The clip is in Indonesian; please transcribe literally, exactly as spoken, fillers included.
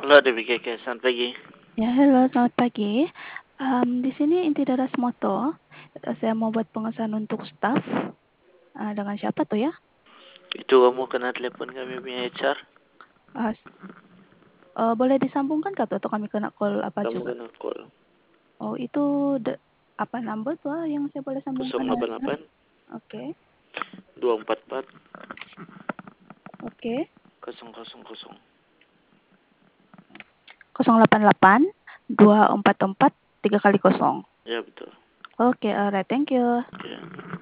Halo Dewi Keke, selamat pagi. Ya, halo, selamat pagi. Um, di sini Inti Daras Moto. Saya mau buat pengesahan untuk staff. Uh, dengan siapa tuh ya? Itu kamu kena telepon kami punya H R? Uh, uh, boleh disambungkan kah tuh atau kami kena call apa Kamu juga? kena call. Oh, itu de- apa number tuh ah, yang saya boleh sambungkan dengan dia? nol delapan delapan Oke, dua empat empat oke. kosong kosong kosong. nol delapan delapan dua empat empat tiga kali kosong. Ya betul. Oke, alright, thank you. Ya.